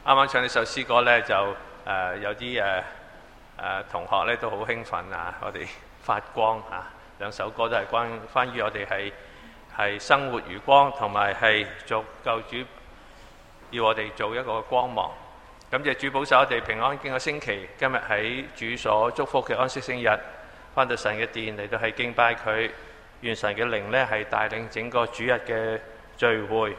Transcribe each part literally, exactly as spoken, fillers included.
啱啱唱呢首詩歌呢，就誒、呃、有啲誒誒同學呢都好興奮啊！我哋發光啊，兩首歌都係關關於我哋係係生活如光，同埋係做救主要我哋做一個光芒。感謝主保守我哋平安經過星期，今日喺主所祝福嘅安息聖日，返到神嘅殿嚟到係敬拜佢，願神嘅靈呢係帶領整個主日嘅聚會。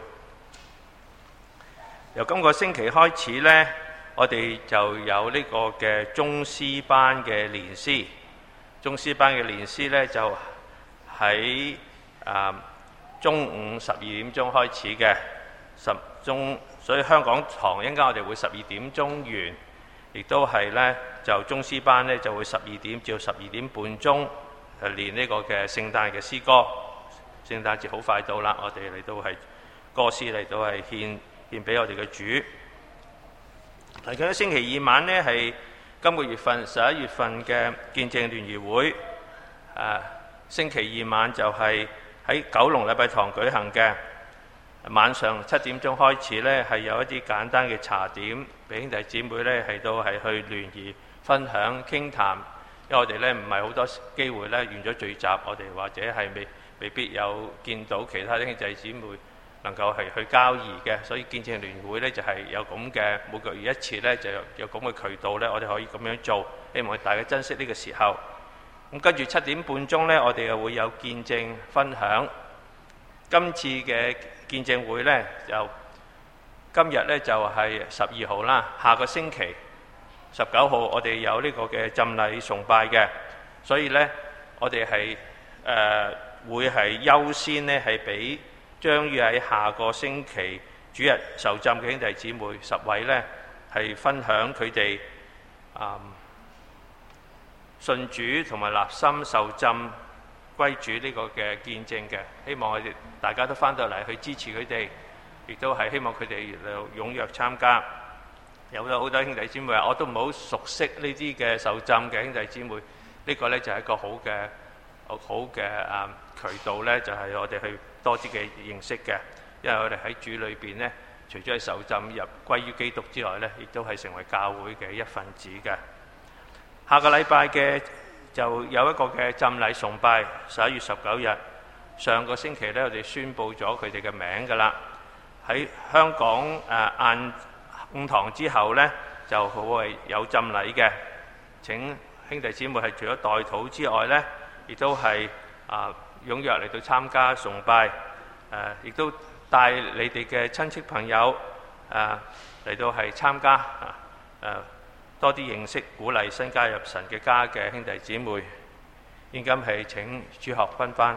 由今個星期開始呢，我哋就有呢個嘅宗師班嘅練詩。宗師班嘅練詩呢，就喺啊中午十二點鐘開始嘅，十鐘，所以香港堂一陣間我哋會十二點鐘完，亦都係呢，就宗師班呢就會十二點至到十二點半鐘係練呢個嘅聖誕嘅詩歌。聖誕節好快到啦，我哋嚟到係歌詩嚟到係獻獻俾我哋嘅主。嚟緊星期二晚呢，係今個月份十一月份嘅見證聯誼會。啊，星期二晚就係喺九龍禮拜堂舉行嘅，晚上七點鐘開始呢，係有一啲簡單嘅茶點，俾兄弟姊妹呢係到係去聯誼分享傾談。因為我哋呢唔係好多機會呢，完咗聚集，我哋或者係未未必有見到其他啲兄弟姊妹能夠係去交誼嘅，所以見證聯會呢就係有咁嘅每個月一次呢，就有有咁嘅渠道呢，我哋可以咁樣做，希望大家珍惜呢個時候。咁跟住七點半鐘呢，我哋又會有見證分享。今次嘅見證會呢，就今日呢就係十二號啦，下個星期十九號我哋有呢個嘅浸禮崇拜嘅，所以呢，我哋係誒會係優先呢係俾將於喺下個星期主日受浸嘅兄弟姊妹十位呢，係分享佢哋啊信主同埋立心受浸歸主呢個嘅見證嘅。希望我哋大家都翻到嚟去支持佢哋，亦都係希望佢哋踴躍參加。有咗好多兄弟姊妹話，我都唔好熟悉呢啲嘅受浸嘅兄弟姊妹，呢、這個呢就係一個好嘅好嘅啊渠道呢，就係、是、我哋去多啲嘅認識嘅。因為我哋喺主裏邊呢，除咗係受浸入歸於基督之外呢，亦都係成為教會嘅一份子嘅。下個禮拜嘅就有一個嘅浸禮崇拜，十一月十九日。上個星期呢，我哋宣佈咗佢哋嘅名㗎啦。喺香港誒晏午堂之後呢，就會有浸禮嘅。請兄弟姊妹係除咗代禱之外呢，亦都係啊踴躍嚟到參加崇拜。誒、呃，亦都帶你哋嘅親戚朋友誒嚟到係參加啊誒。呃多啲認識、鼓勵新加入神嘅家嘅兄弟姊妹。現今係請朱學斌班。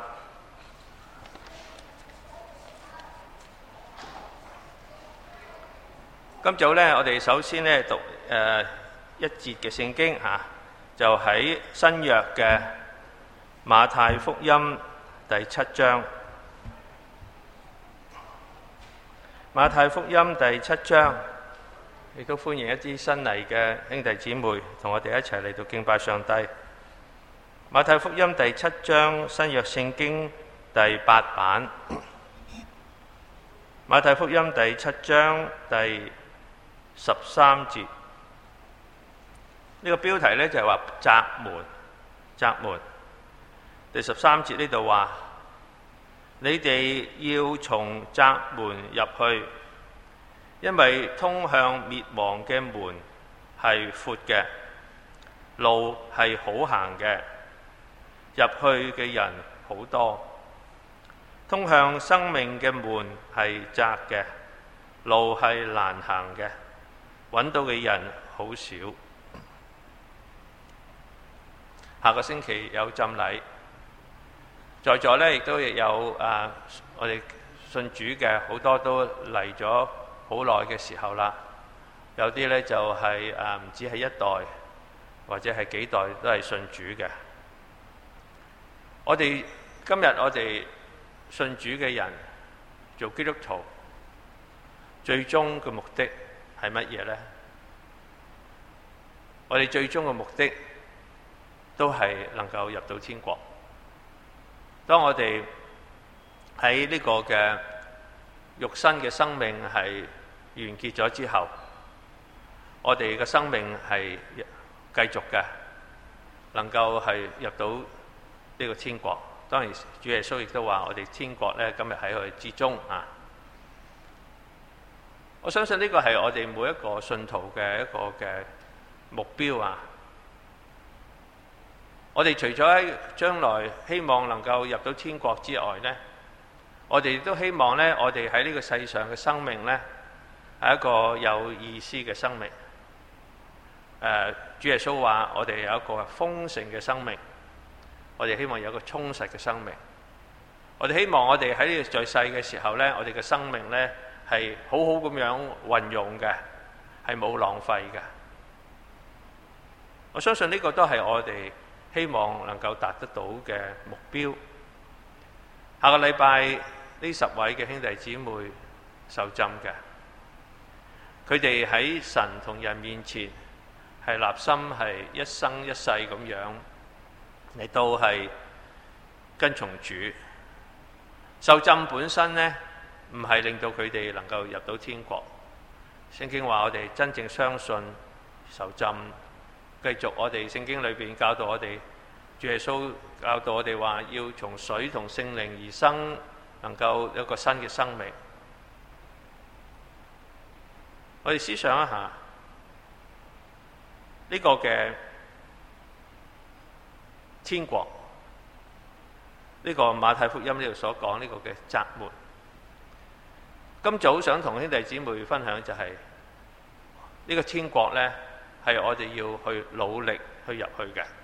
今早呢，我哋首先呢讀誒、呃、一節嘅聖經嚇、啊，就喺新約嘅馬太福音第七章。馬太福音第七章。亦都歡迎一啲新嚟嘅兄弟姊妹同我哋一齊嚟到敬拜上帝。馬太福音第七章新約聖經第八版。馬太福音第七章第十三節。呢個標題呢，就係話窄門，窄門。第十三節呢度話：你哋要從窄門入去。因為通向滅亡嘅門係闊嘅，路係好行嘅，入去嘅人好多。通向生命嘅門係窄嘅，路係難行嘅，揾到嘅人好少。下個星期有浸禮，在座呢亦都有啊，我哋信主嘅好多都嚟咗好耐嘅時候啦，有啲呢就係誒唔止係一代，或者係幾代都係信主嘅。我哋今日我哋信主嘅人做基督徒，最終嘅目的係乜嘢呢？我哋最終嘅目的都係能夠入到天國。當我哋喺呢個嘅肉身嘅生命係完結咗之後， 我哋嘅生命係繼續嘅，能夠係入到呢個天國。當然主耶穌亦都話我哋天國咧今日喺佢之中啊！我相信呢個係我哋每一個信徒嘅一個嘅目標啊！我哋除咗喺將來希望能夠入到天國之外呢，我哋都希望呢，我哋喺呢個世上嘅生命呢，係一個有意思嘅生命。誒，主耶穌話我哋有一個豐盛嘅生命，我哋希望有一個充實嘅生命。我哋希望我哋喺呢個在世嘅時候呢，我哋嘅生命呢係好好咁樣運用嘅，係冇浪費嘅。我相信呢個都係我哋希望能夠達得到嘅目標。下個禮拜呢十位嘅兄弟姊妹受浸嘅，佢哋喺神同人面前係立心係一生一世咁樣嚟到係跟從主。受浸本身呢，唔係令到佢哋能夠入到天國。聖經話我哋真正相信受浸，繼續我哋聖經裏邊教導我哋，主耶穌教導我哋話要從水同聖靈而生，能夠有一個新嘅生命。我哋思想一下呢個嘅天國，呢個馬太福音呢度所講呢個嘅窄門。今早想同兄弟姊妹分享就係呢個天國呢，係我哋要去努力去入去嘅。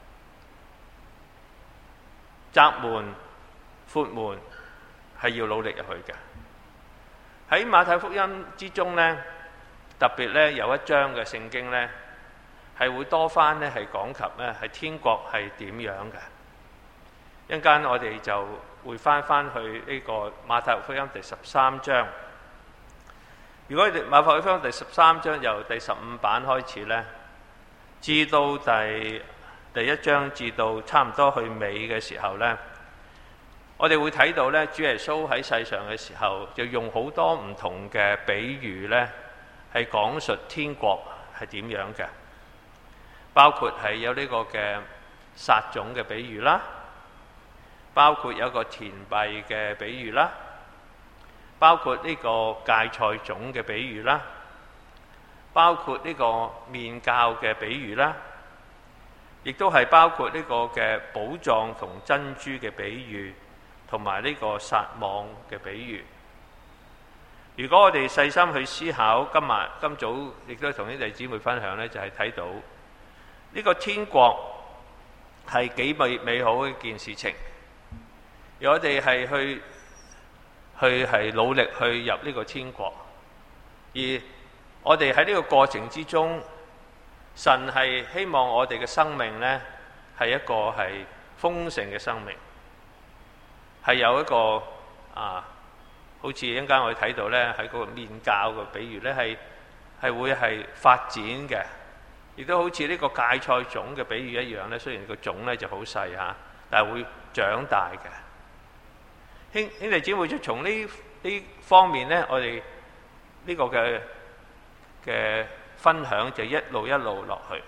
窄門、闊門係要努力入去嘅。喺馬太福音之中呢，特別呢有一章嘅聖經呢，係會多番呢係講及呢係天國係點樣嘅。一陣間我哋就會翻翻去呢個馬太福音第十三章。如果你馬太福音第十三章由第十五版開始呢，至到第第一章至到差唔多去尾嘅時候呢，我哋會睇到呢，主耶穌喺世上嘅時候就用好多唔同嘅比喻呢，係講述天國係點樣嘅，包括係有呢個嘅撒種嘅比喻啦，包括有個田幣嘅比喻啦，包括呢個芥菜種嘅比喻啦，包括呢個麵酵嘅比喻啦，亦都係包括呢個嘅寶藏同珍珠嘅比喻，同埋呢個撒網嘅比喻。如果我哋細心去思考，今日今早亦都同兄弟姊妹分享呢，就係睇到呢個天國係幾美美好嘅一件事情。而我哋係去去係努力去入呢個天國，而我哋喺呢個過程之中，神係希望我哋嘅生命呢係一個係豐盛嘅生命，係有一個啊，好似一陣間我哋睇到呢，喺嗰個麵酵嘅比喻呢，係係會係發展嘅，亦都好似呢個芥菜種嘅比喻一樣呢，雖然個種呢就好細嚇，但係會長大嘅。兄兄弟姊妹就從呢呢方面呢，我哋呢個嘅嘅分享就一路一路落去。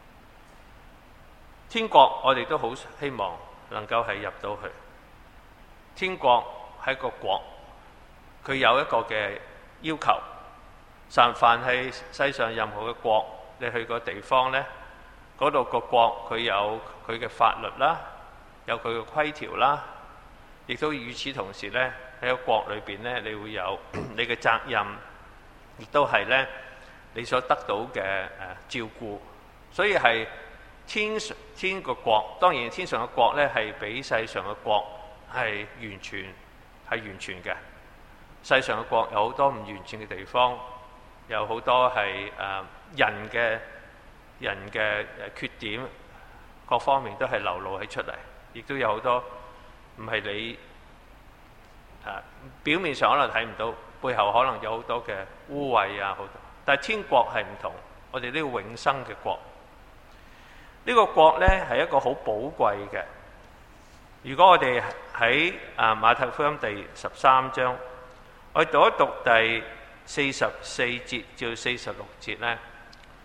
天國我哋都好希望能夠係入到去。天國係個國，佢有一個嘅要求。凡凡係世上任何嘅國，你去個地方呢，嗰度個國佢有佢嘅法律啦，有佢嘅規條啦。亦都與此同時呢，喺個國裏邊呢，你會有你嘅責任，亦都係呢你所得到嘅誒照顧。所以係天上天個國，當然天上嘅國呢係比世上嘅國係完全係完全嘅。世上嘅國有好多唔完全嘅地方，有好多係誒人嘅人嘅缺點，各方面都係流露喺出嚟，亦都有好多。唔係你啊，表面上可能睇唔到，背後可能有好多嘅污穢啊，好多。但係天國係唔同，我哋呢個永生嘅國，呢個國呢係一個好寶貴嘅。如果我哋喺啊馬太福音第十三章，我哋讀一讀第四十四節至四十六節呢，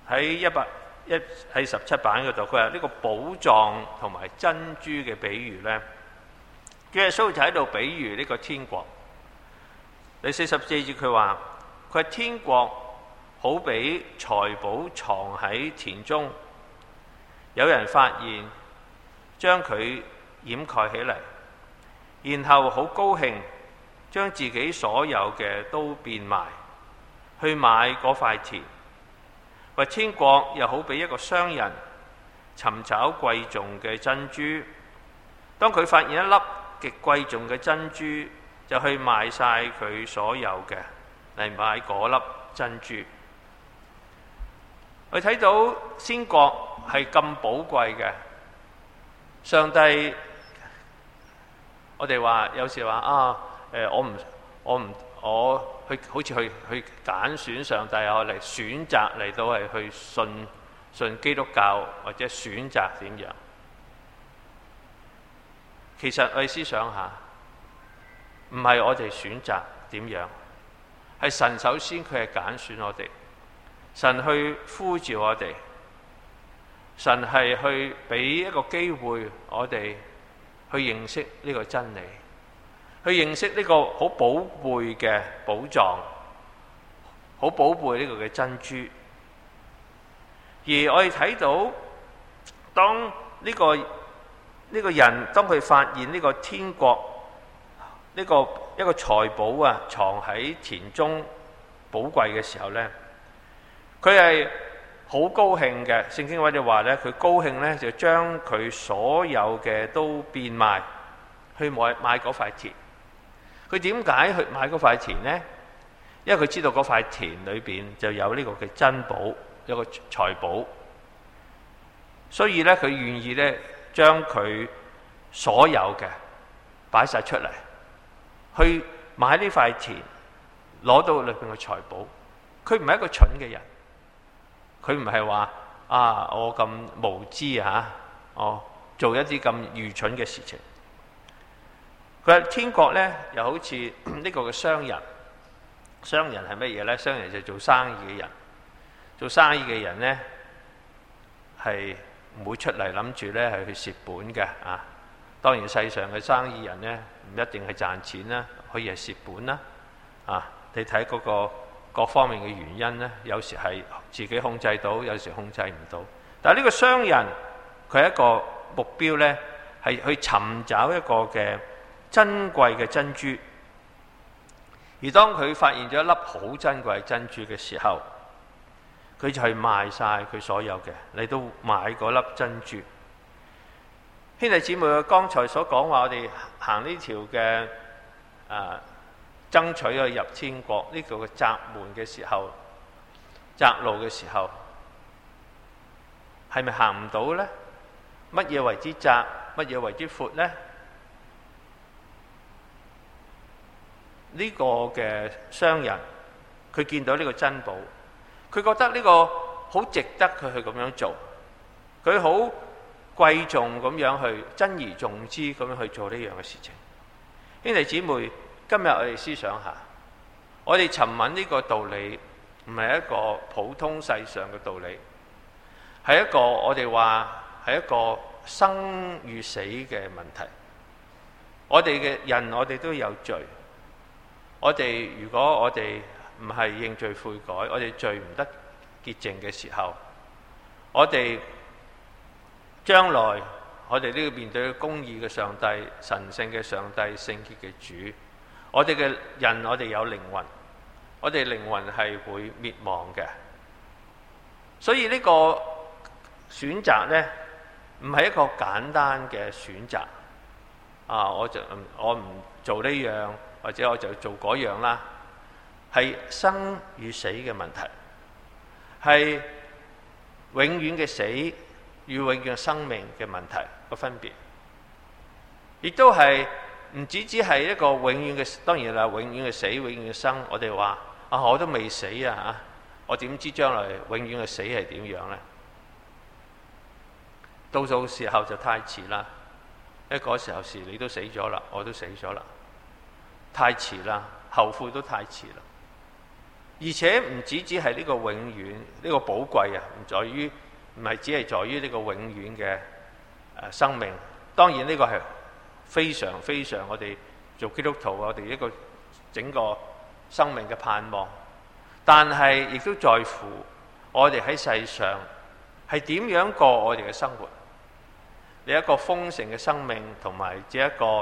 喺一百一喺十七版嗰度，佢話呢個寶藏同埋珍珠嘅比喻呢，主耶穌就喺度比喻呢個天國。第四十四節佢話：佢話天國好比財寶藏喺田中，有人發現，將佢掩蓋起嚟，然後好高興，將自己所有嘅都變賣，去買嗰塊田。話天國又好比一個商人尋找貴重嘅珍珠，當佢發現一粒極貴重嘅珍珠，就去賣晒佢所有嘅嚟買嗰粒珍珠。我睇到天國係咁寶貴嘅，上帝，我哋話有時話啊，誒我唔我唔我去好似去去揀選上帝啊，嚟選擇嚟到係去信信基督教，或者選擇點樣？其實我哋思想下，唔係我哋選擇點樣，係神首先佢係揀選我哋，神去呼召我哋，神係去俾一個機會我哋去認識呢個真理，去認識呢個好寶貝嘅寶藏，好寶貝呢個嘅珍珠。而我哋睇到，當呢個呢個人當佢發現呢個天國呢個一個財寶啊藏喺田中寶貴嘅時候呢，佢係好高興嘅。聖經話就話呢，佢高興呢，就將佢所有嘅都變賣，去買買嗰塊田。佢點解去買嗰塊田呢？因為佢知道嗰塊田裏邊就有呢個嘅珍寶，有個財寶，所以呢，佢願意呢將佢所有嘅擺晒出嚟，去買呢塊田，攞到裏邊嘅財寶。佢唔係一個蠢嘅人，佢唔係話啊我咁無知啊，我做一啲咁愚蠢嘅事情。佢話天國呢又好似呢個嘅商人，商人係乜嘢呢？商人就做生意嘅人，做生意嘅人呢係唔會出嚟諗住呢係去蝕本嘅啊。當然世上嘅生意人呢唔一定係賺錢啦，可以係蝕本啦啊。你睇嗰個各方面嘅原因呢，有時係自己控制到，有時控制唔到。但係呢個商人佢係一個目標呢，係去尋找一個嘅珍貴嘅珍珠。而當佢發現咗一粒好珍貴嘅珍珠嘅時候，佢就去賣晒佢所有嘅嚟到買嗰粒珍珠。兄弟姊妹，剛才所講話我哋行呢條嘅啊爭取去入天國呢個嘅窄門嘅時候，窄路嘅時候，係咪行唔到呢？乜嘢為之窄？乜嘢為之闊呢？呢個嘅商人佢見到呢個珍寶，佢覺得呢個好值得佢去咁樣做，佢好貴重咁樣去珍而重之咁樣去做呢樣嘅事情。兄弟姊妹，今日我哋思想下，我哋尋揾呢個道理唔係一個普通世上嘅道理，係一個我哋話係一個生與死嘅問題。我哋嘅人，我哋都有罪。我哋如果我哋唔係認罪悔改，我哋罪唔得潔淨嘅時候，我哋將來我哋都要面對公義嘅上帝、神聖嘅上帝、聖潔嘅主。我哋嘅人，我哋有靈魂，我哋靈魂係會滅亡嘅。所以呢個選擇呢，唔係一個簡單嘅選擇。啊，我就我唔做呢樣，或者我就做嗰樣啦。係生與死嘅問題，係永遠嘅死與永遠嘅生命嘅問題個分別，亦都係唔只只係一個永遠嘅，當然啦，永遠嘅死，永遠嘅生。我哋話啊，我都未死啊嚇，我點知將來永遠嘅死係點樣呢？到到時候就太遲啦，因為嗰時候時你都死咗啦，我都死咗啦，太遲啦，後悔都太遲啦。 而且唔止只係呢個永遠呢、呢個寶貴啊，唔在於唔係只係在於呢個永遠嘅誒生命。當然呢個係非常非常我哋做基督徒我哋一個整個生命嘅盼望，但係亦都在乎我哋喺世上係點樣過我哋嘅生活。你一個豐盛嘅生命，同埋只一個誒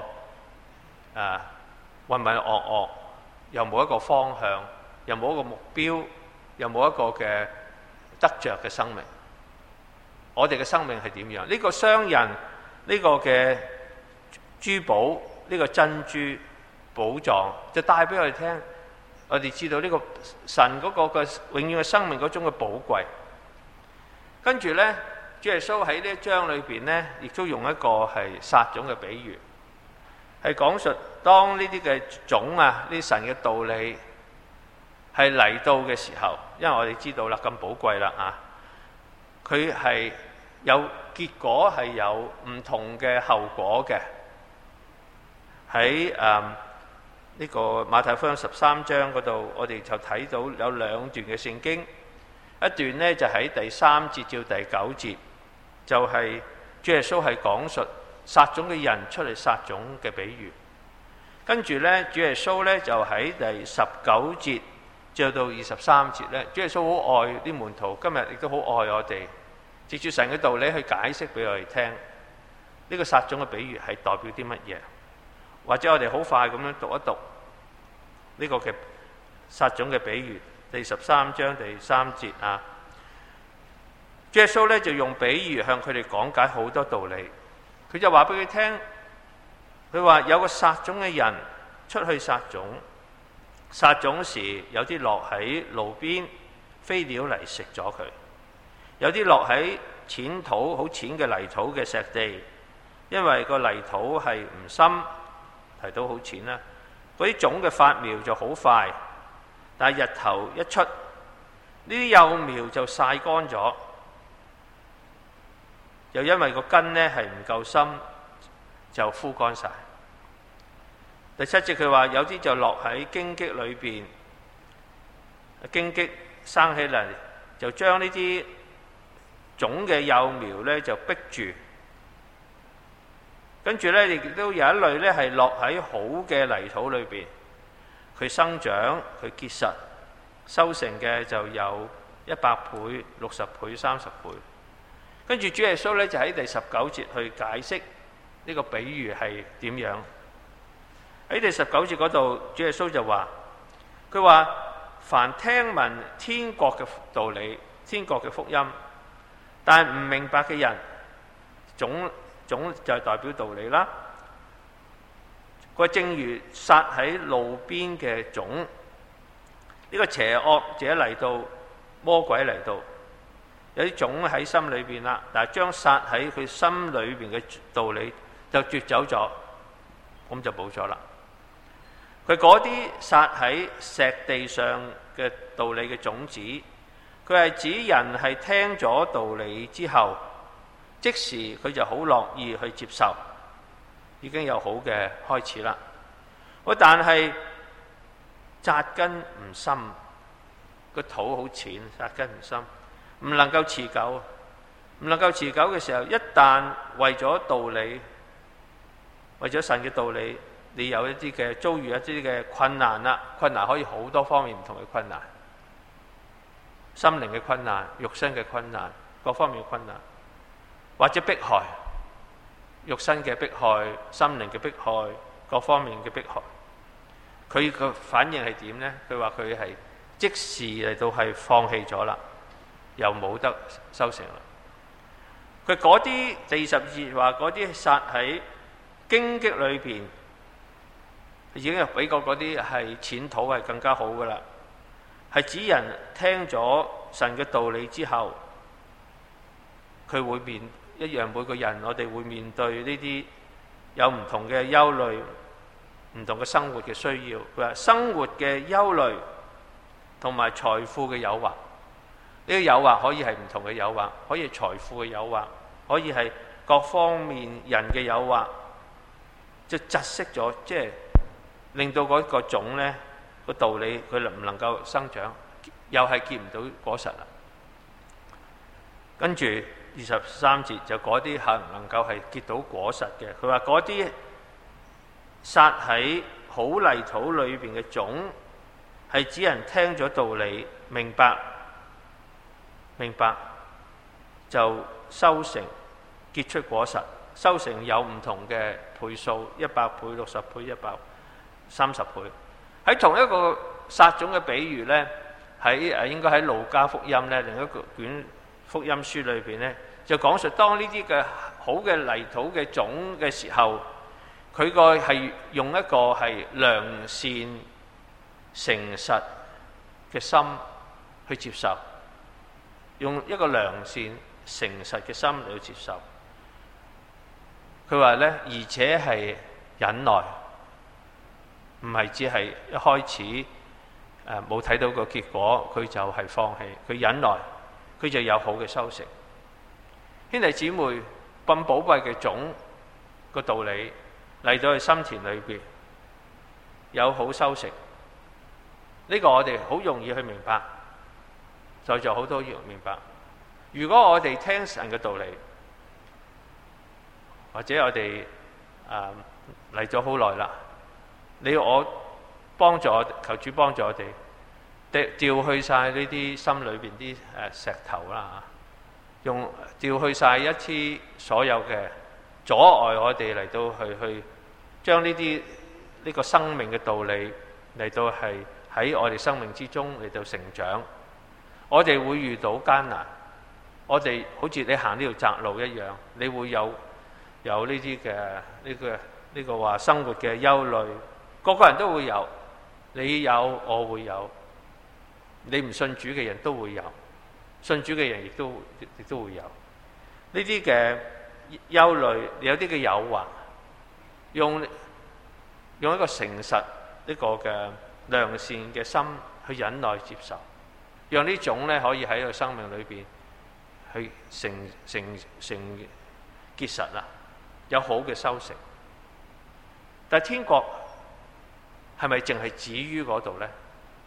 渾渾噩噩，又冇一個方向，又冇一個目標，又冇一個嘅得着嘅生命。我哋嘅生命係點樣？呢個商人呢個嘅珠寶，呢個珍珠寶藏，就帶俾我哋聽，我哋知道呢個神嗰個嘅永遠嘅生命嗰種嘅寶貴。跟住呢，主耶穌喺呢一章裏邊呢，亦都用一個係撒種嘅比喻，係講述當呢啲嘅種啊，呢神嘅道理係嚟到嘅時候，因為我哋知道啦，咁寶貴啦啊，佢係有結果，係有唔同嘅後果嘅。喺誒呢個馬太福音十三章嗰度，我哋就睇到有兩段嘅聖經，一段呢就喺第三節至第九節，就係、是、主耶穌係講述撒種嘅人出嚟撒種嘅比喻。跟住呢，主耶穌呢就喺第十九節至到二十三節呢，主耶穌好愛啲門徒，今日亦都好愛我哋，藉住神嘅道理去解釋俾我哋聽，呢、這個撒種嘅比喻係代表啲乜嘢？或者我哋好快咁樣讀一讀呢個嘅撒種嘅比喻，第十三章第三節啊。主耶穌咧就用比喻向佢哋講解好多道理。佢就話俾佢聽，佢話有個撒種嘅人出去撒種，撒種時有啲落喺路邊，飛鳥嚟食咗佢；有啲落喺淺土，好淺嘅泥土嘅石地，因為個泥土係唔深。提到好淺啦，嗰啲種嘅發苗就好快，但係日頭一出，呢啲幼苗就曬乾咗，又因為個根呢係唔夠深，就枯乾晒。第七節佢話有啲就落喺荊棘裏邊，荊棘生起嚟就將呢啲種嘅幼苗呢就逼住。跟住呢，亦都有一類呢係落喺好嘅泥土裏邊，佢生長，佢結實，收成嘅就有一百倍、六十倍、三十倍。跟住主耶穌呢，就喺第十九節去解釋呢個比喻係點樣。喺第十九節嗰度，主耶穌就話：佢話凡聽聞天國嘅道理、天國嘅福音，但係唔明白嘅人，總種就係代表道理啦。佢正如撒喺路邊嘅種，呢、這個邪惡者嚟到，魔鬼嚟到，有啲種喺心裏邊啦，但係將撒喺佢心裏邊嘅道理就奪走咗，咁就冇咗啦。佢嗰啲撒喺石地上嘅道理嘅種子，佢係指人係聽咗道理之後，即時佢就好樂意去接受，已經有好嘅開始啦。但係扎根唔深，個土好淺，扎根唔深，唔能夠持久。唔能夠持久嘅時候，一旦為咗道理，為咗神嘅道理，你有一啲嘅遭遇一啲嘅困難啦。困難可以好多方面唔同嘅困難，心靈嘅困難、肉身嘅困難，各方面嘅困難。或者迫害，肉身嘅迫害、心靈嘅迫害、各方面嘅迫害，佢個反應係點呢？佢話佢係即時嚟到係放棄咗啦，又冇得收成啦。佢嗰啲第二十節話嗰啲撒喺荊棘裏邊，已經係比過嗰啲係淺土係更加好噶啦。係指人聽咗神嘅道理之後，佢會面一樣，每個人我哋會面對呢啲有唔同嘅憂慮，唔同嘅生活嘅需要。佢話生活嘅憂慮同埋財富嘅誘惑，呢個誘惑可以係唔同嘅誘惑，可以係財富嘅誘惑，可以係各方面人嘅誘惑，就窒息咗，即係令到嗰個種呢個道理佢能唔能夠生長， 又係結唔到果實啦。跟住二十三節就嗰啲係唔能夠係結到果實嘅，佢話嗰啲撒喺好泥土裏邊嘅種，係指人聽咗道理，明白明白就收成結出果實。收成有唔同嘅倍數，一百倍、六十倍、一百三十倍。喺同一個撒種嘅比喻呢，喺誒應該喺路加福音呢另一個卷福音書裏邊呢，就講述當呢啲嘅好嘅泥土嘅種嘅時候，佢個係用一個係良善誠實嘅心去接受，用一個良善誠實嘅心嚟去接受。佢話呢，而且係忍耐，唔係只係一開始誒冇睇到個結果，佢就係放棄。佢忍耐，佢就有好嘅收成。兄弟姊妹，咁寶貴嘅種個道理嚟到去心田裏邊，有好收成。呢個我哋好容易去明白，在座好多人明白。如果我哋聽神嘅道理，或者我哋誒嚟咗好耐啦，你我幫助我，求主幫助我哋，掉去晒呢啲心裏邊啲誒石頭啦，用掉去晒一啲所有嘅阻礙我哋嚟到去去將呢啲呢個生命嘅道理嚟到係喺我哋生命之中嚟到成長。我哋會遇到艱難，我哋好似你行呢條窄路一樣，你會有有呢啲嘅呢個呢個話生活嘅憂慮，個個人都會有，你有我會有，你唔信主嘅人都會有，信主嘅人亦都亦都會有呢啲嘅憂慮，有啲嘅誘惑，用用一個誠實呢個嘅良善嘅心去忍耐接受，讓呢種咧可以喺個生命裏邊去成成成結實啦，有好嘅收成。但係天國係咪淨係止於嗰度呢？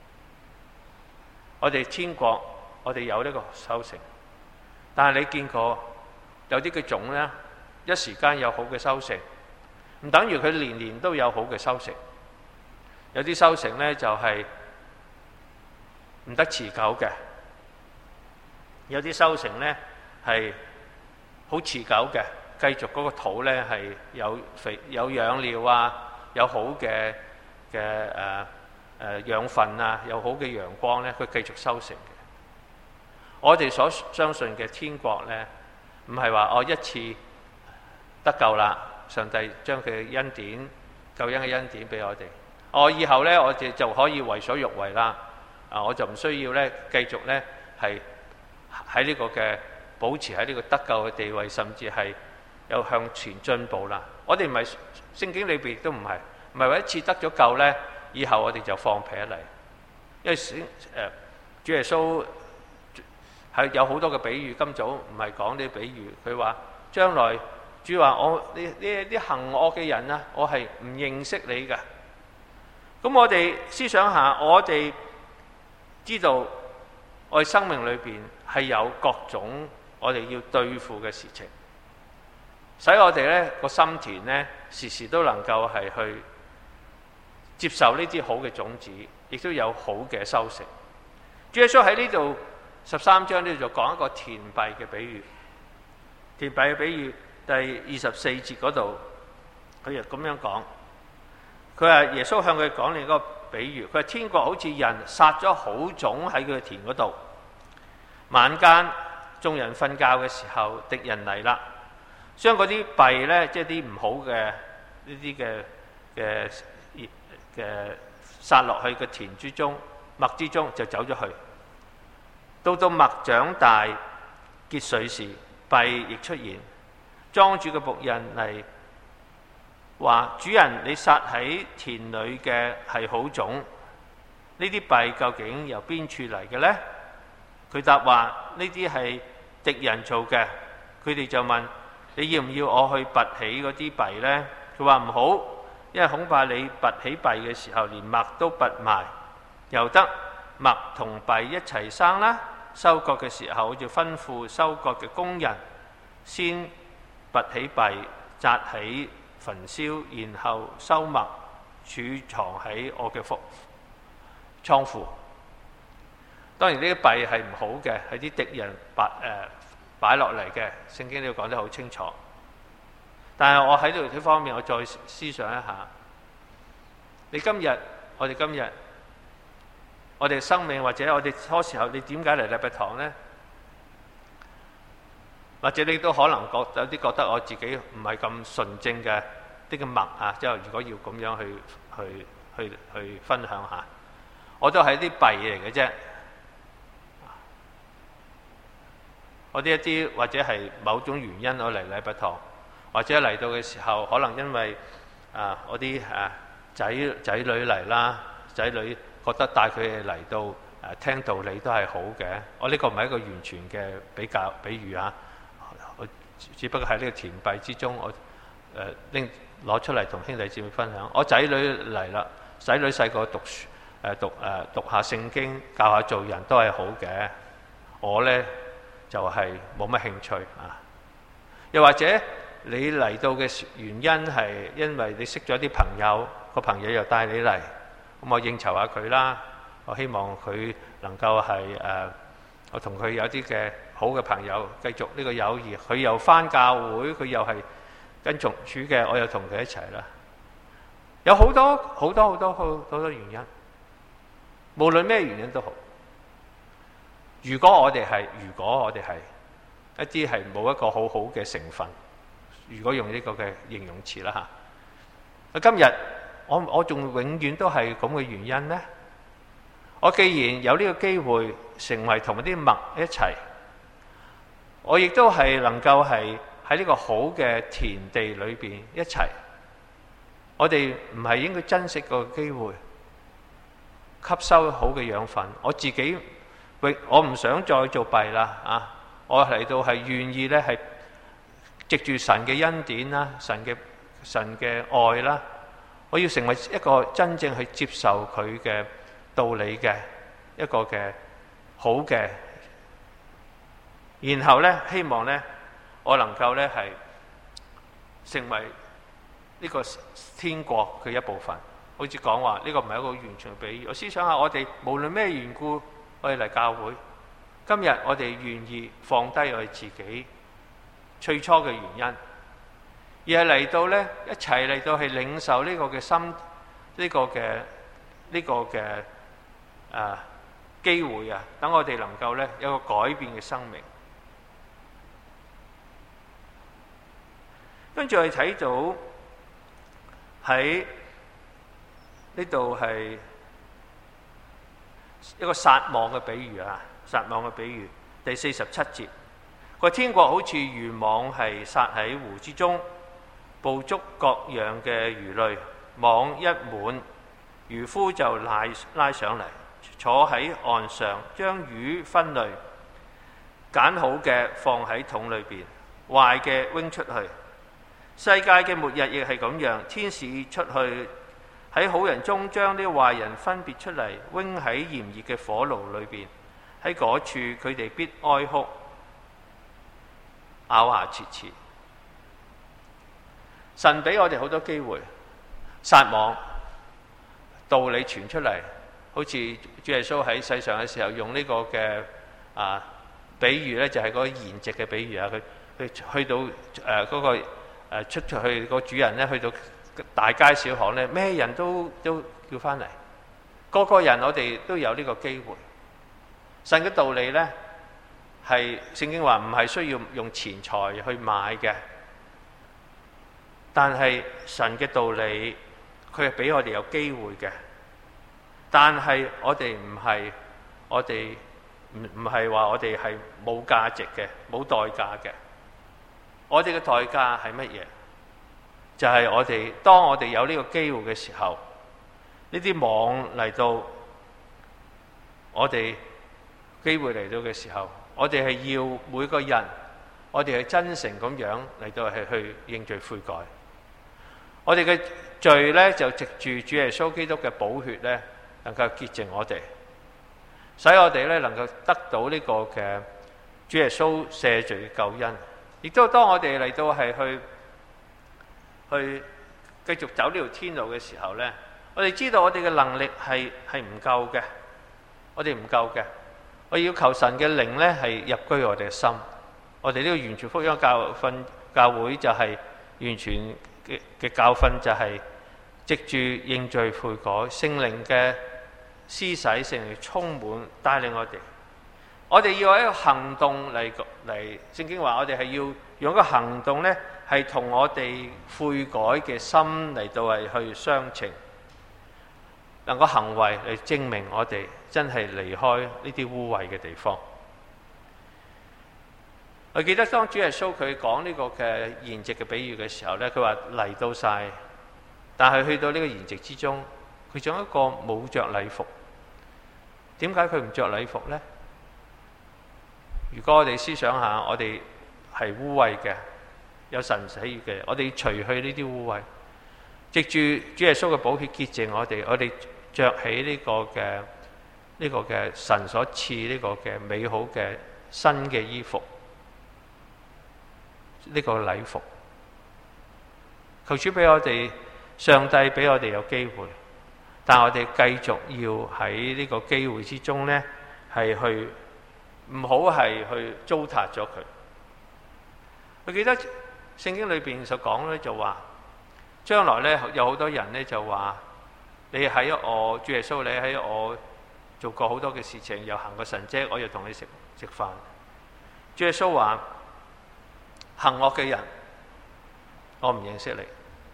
我哋天國，我哋有呢個收成，但係你見過有啲嘅種呢，一時間有好嘅收成，唔等於佢年年都有好嘅收成。有啲收成呢，就係唔得持久嘅，有啲收成呢，係好持久嘅。繼續嗰個土呢係有肥有養料啊，有好嘅嘅誒誒養分啊，有好嘅陽光呢，佢繼續收成嘅。我哋所相信嘅天國呢，唔係話我一次得救啦，上帝將佢嘅恩典、救恩嘅恩典俾我哋，我以後呢，我哋就可以為所欲為啦。啊，我就唔需要呢繼續呢係喺呢個嘅保持喺呢個得救嘅地位，甚至係又向前進步啦。我哋唔係聖經裏邊都唔係，唔係話一次得咗救呢，以後我哋就放屁嚟。因為誒、呃、主耶穌係有好多嘅比喻，今早唔係講啲比喻，佢話將來主話我呢呢啲行惡嘅人啊，我係唔認識你㗎。咁我哋思想下，我哋知道我哋生命裏邊係有各種我哋要對付嘅事情，使我哋呢個心田呢時時都能夠係去接受呢啲好嘅種子，亦都有好嘅收成。主耶穌喺呢度十三章呢度就講一個田幣嘅比喻。田幣嘅比喻第二十四節嗰度，佢就咁樣講。佢話耶穌向佢講另一個比喻，佢話天國好似人撒咗好種喺佢嘅田嗰度，晚間眾人瞓覺嘅時候，敵人嚟啦，將嗰啲幣呢，即係啲唔好嘅呢啲嘅嘅嘅撒落去個田之中、麥之中，就走咗去。到到麥長大結穗時，幣亦出現，莊主嘅僕人嚟話：主人，你撒喺田裏嘅係好種，呢啲幣究竟由邊處嚟嘅呢？佢答話：呢啲係敵人做嘅。佢哋就問：你要唔要我去拔起嗰啲幣呢？佢話唔好，因為恐怕你拔起幣嘅時候，連麥都拔埋，由得麥同稗一齊生啦。收割嘅時候，就吩咐收割嘅工人先拔起稗，紮起焚燒，然後收麥，儲藏喺我嘅庫倉庫。當然呢啲稗係唔好嘅，係啲敵人擺誒擺落嚟嘅。聖經都講得好清楚。但係我喺度呢方面，我再思想一下，你今日我哋今日我哋生命，或者我哋初時候，你點解嚟禮拜堂呢？或者你都可能覺有啲覺得我自己唔係咁純正嘅啲嘅麥啊，即係如果要咁樣去去去去分享下，我都係啲稗嚟嘅啫。我啲一啲或者係某種原因我嚟禮拜堂，或者嚟到嘅時候，可能因為啊我啲啊仔仔女嚟啦，仔女覺得帶佢哋嚟到誒、啊、聽道理都係好嘅。我呢個唔係一個完全嘅比較比喻啊，我只不過喺呢個田稗之中，我誒拎攞出嚟同兄弟姊妹分享。我仔女嚟啦，仔女細個讀書誒讀誒、啊、讀下聖經，教下做人都係好嘅。我呢，就係冇乜興趣啊！又或者你嚟到嘅原因係因為你識咗啲朋友，個朋友又帶你嚟，咁我應酬下佢啦。我希望佢能夠係誒、呃，我同佢有啲嘅好嘅朋友繼續呢個友誼。佢又返教會，佢又係跟從主嘅，我又同佢一齊啦。有好多好多好多好多原因，無論咩原因都好。如果我哋係，如果我哋係一啲係冇一個好好嘅成分，如果用呢個嘅形容詞啦嚇，今日我我仲永遠都係咁嘅原因呢？我既然有呢個機會成為同啲麥一齊，我亦都係能夠係喺呢個好嘅田地裏邊一齊。我哋唔係應該珍惜個機會，吸收好嘅養分。我自己。我唔想再做稗啦啊！我嚟到係願意咧，係藉住神嘅恩典啦，神嘅神嘅愛啦，我要成為一個真正去接受佢嘅道理嘅一個嘅好嘅，然後咧希望咧我能夠咧係成為呢個天國嘅一部分。好似講話呢個唔係一個完全嘅比喻。我思想下，我哋無論咩緣故，我哋嚟教會，今日我哋願意放低我哋自己最初嘅原因，而係嚟到呢一齊嚟到係領受呢個嘅心，呢、這個嘅呢、這個嘅誒機會啊，等我哋能夠呢有一個改變嘅生命。跟住我哋睇到喺呢度係一個撒網嘅比喻啊，撒網嘅比喻，第四十七節，個天國好似漁網係撒喺湖之中，捕捉各樣嘅魚類，網一滿，漁夫就拉拉上嚟，坐喺岸上，將魚分類，揀好嘅放喺桶裏邊，壞嘅扔出去。世界嘅末日亦係咁樣，天使出去喺好人中將啲壞人分別出嚟，扔喺炎熱嘅火爐裏邊。喺嗰處佢哋必哀哭，咬牙切齒。神俾我哋好多機會，撒網道理傳出嚟，好似主耶穌喺世上嘅時候用呢個嘅啊比喻咧，就係、是、嗰個筵席嘅比喻啊。佢佢去到誒嗰、呃那個誒、呃、出出去個主人咧，去到大街小巷咧，咩人都都叫翻嚟，個個人我哋都有呢個機會。神嘅道理呢，係聖經話唔係需要用錢財去買嘅，但係神嘅道理佢係俾我哋有機會嘅。但係我哋唔係我哋唔唔係話我哋係冇價值嘅，冇代價嘅。我哋嘅代價係乜嘢？就係、是、我哋當我哋有呢個機會嘅時候，呢啲網嚟到我哋。機會嚟到嘅時候，我哋係要每個人，我哋係真誠咁樣嚟到係去認罪悔改。我哋嘅罪呢，就藉住主耶穌基督嘅寶血呢，能夠潔淨我哋。 使我哋咧能夠得到呢個嘅主耶穌赦罪嘅救恩。亦都當我哋嚟到係去去繼續走呢條天路嘅時候咧，我哋知道我哋嘅能力係係唔夠嘅，我哋唔夠嘅。我要求神嘅靈咧係入居我哋嘅心。我哋呢個完全福音教訓教會就係完全嘅嘅教訓，就係藉住認罪悔改，聖靈嘅施洗，聖靈充滿帶領我哋。我哋要有一個行動嚟嚟，聖經話我哋係要用一個行動咧，係同我哋悔改嘅心嚟到係去相稱，能夠行為嚟證明我哋真係離開呢啲污穢嘅地方。我記得當主耶穌佢講呢個嘅筵席嘅比喻嘅時候咧，佢話嚟到晒，但係去到呢個筵席之中，佢仲有一個冇着禮服。點解佢唔着禮服呢？如果我哋思想下，我哋係污穢嘅，有神喜悅嘅，我哋除去呢啲污穢，藉住主耶穌嘅寶血潔淨我哋，我哋着起呢個嘅呢個嘅神所賜呢個嘅美好嘅新嘅衣服，呢個禮服。求主俾我哋，上帝俾我哋有機會，但我哋繼續要喺呢個機會之中呢，係去唔好係去糟蹋咗佢。我記得聖經裏邊所講咧，就話將來咧有好多人咧就話，你喺我主耶穌，你喺我做過好多嘅事情，又行過神蹟，我又同你食食飯。主耶穌話：行惡嘅人，我唔認識你。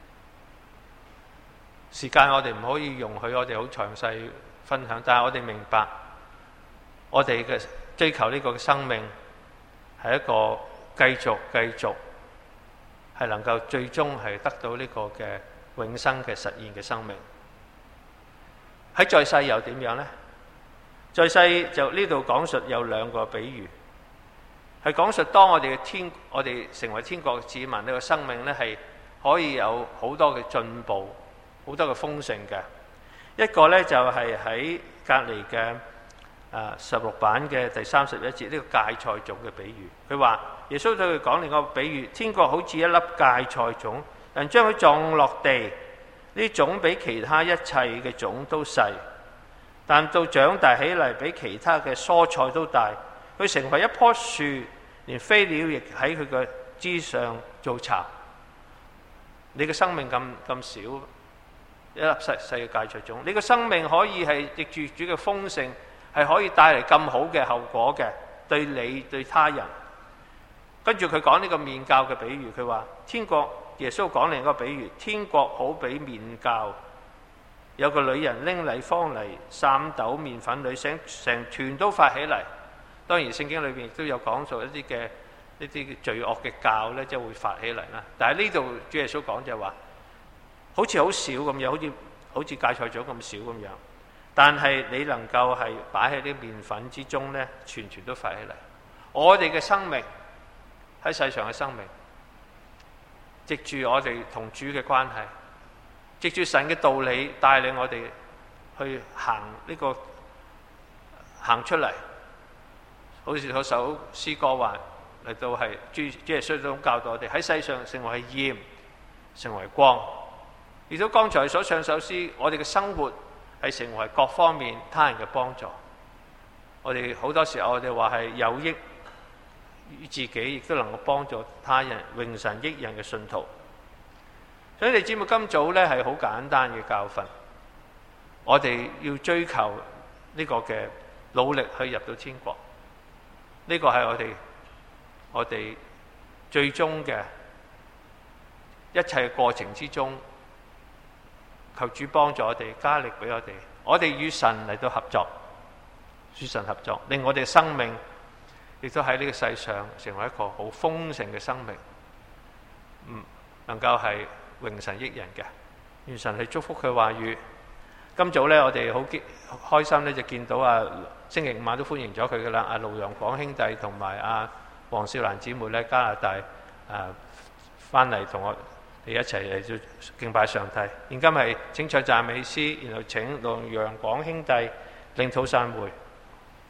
時間我哋唔可以容許我哋好詳細分享，但係我哋明白，我哋嘅追求呢個生命係一個繼續繼續係能夠最終係得到呢個嘅永生嘅實現嘅生命。喺在世又點樣呢？在世就呢度講述有兩個比喻，係講述當我哋嘅天，我哋成為天國子民呢個生命呢，係可以有好多嘅進步，好多嘅豐盛嘅。一個呢，就係喺隔離嘅誒十六版嘅第三十一節，呢個芥菜種嘅比喻。佢話耶穌對佢講另一個比喻，天國好似一粒芥菜種，人將佢撞落地，呢種比其他一切嘅種都細，但到長大起嚟比其他嘅蔬菜都大，佢成為一棵樹，連飛鳥亦喺佢嘅枝上做巢。你嘅生命咁咁少，一粒細細嘅芥菜種，你嘅生命可以係藉住主嘅豐盛，係可以帶嚟咁好嘅後果嘅，對你對他人。跟住佢講呢個麵酵嘅比喻，佢話天國，耶穌講另一個比喻，天國好比麵酵，有個女人拎嚟方嚟三斗麵粉裏，成成團都發起嚟。當然聖經裏邊亦都有講述一啲嘅呢啲罪惡嘅酵咧，即係會發起嚟啦。但係呢度主耶穌講就係話，好似好少咁樣，好似好似芥菜種咁少咁樣，但係你能夠係擺喺啲麵粉之中咧，全全都發起嚟。我哋嘅生命喺世上嘅生命，藉住我哋同主嘅關係，藉住神嘅道理帶領我哋去行呢個行出嚟，好似嗰首詩歌話嚟到係主主耶穌都教導我哋喺世上成為鹽，成為光。亦都剛才所唱首詩，我哋嘅生活係成為各方面他人嘅幫助。我哋好多時候我哋話係有益於自己，亦都能夠幫助他人，榮神益人嘅信徒。所以你知唔知今早呢係好簡單嘅教訓，我哋要追求呢個嘅努力去入到天國。呢個係我哋我哋最終嘅一切過程之中，求主幫助我哋，加力俾我哋。我哋與神嚟到合作，與神合作，令我哋嘅生命亦都喺呢個世上成為一個好豐盛嘅生命，嗯，能夠係榮神益人嘅。願神去祝福佢話語。今早呢，我哋好開心呢，就見到啊，星期五晚都歡迎咗佢噶啦。阿盧陽廣兄弟同埋阿黃少蘭姊妹呢，加拿大誒翻嚟同我哋一齊嚟做敬拜上帝。現今係請唱讚美詩，然後請盧陽廣兄弟領禱散會。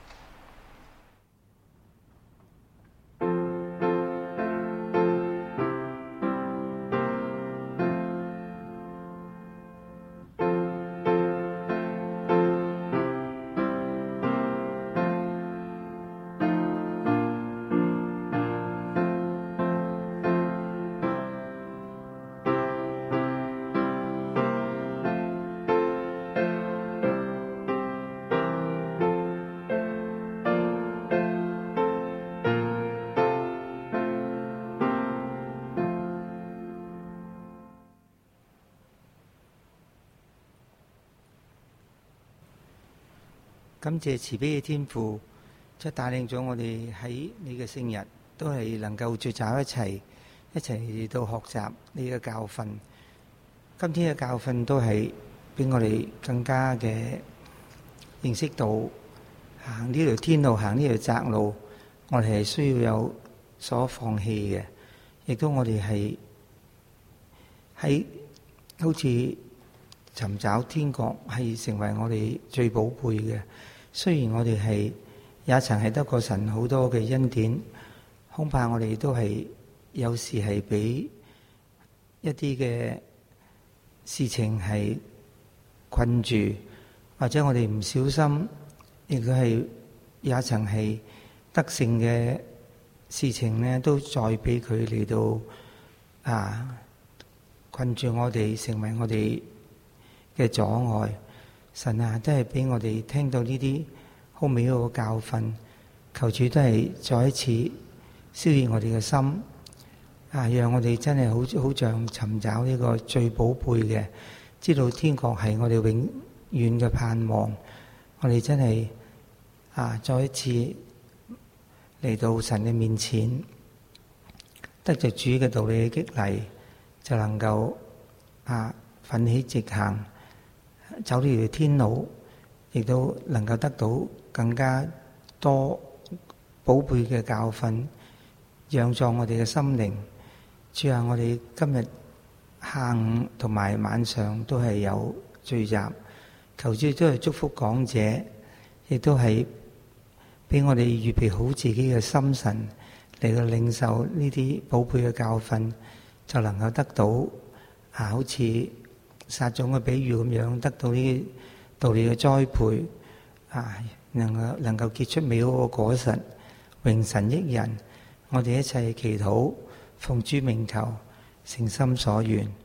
感謝慈悲嘅天父，即係帶領咗我哋喺你嘅聖日，都係能夠聚集一齊，一齊嚟到學習你嘅教訓。今天嘅教訓都係俾我哋更加嘅認識到，行呢條天路，行呢條窄路，我哋係需要有所放棄嘅，亦都我哋係喺好似尋找天國係成為我哋最寶貝嘅。雖然我哋係也曾係得過神好多嘅恩典，恐怕我哋都係有時係俾一啲嘅事情係困住，或者我哋唔小心，亦都係也曾係得勝嘅事情呢，都再俾佢嚟到啊困住我哋，成為我哋嘅阻礙。神啊，都係俾我哋聽到呢啲好美好嘅教訓，求主都係再一次燒熱我哋嘅心啊，讓我哋真係好好像尋找呢個最寶貝嘅，知道天國係我哋永遠嘅盼望。我哋真係啊，再一次嚟到神嘅面前，得着主嘅道理嘅激勵，就能夠啊奮起直行，走呢條天路，亦都能夠得到更加多寶貝嘅教訓，養壯我哋嘅心靈。主啊，我哋今日下午同埋晚上都係有聚集，求主都係祝福講者，亦都係俾我哋預備好自己嘅心神嚟到領受呢啲寶貝嘅教訓，就能夠得到啊，好似撒種嘅比喻咁樣，得到呢啲道理嘅栽培啊，能夠能夠結出美好嘅果實，榮神益人。我哋一齊祈禱，奉主名求，誠心所願。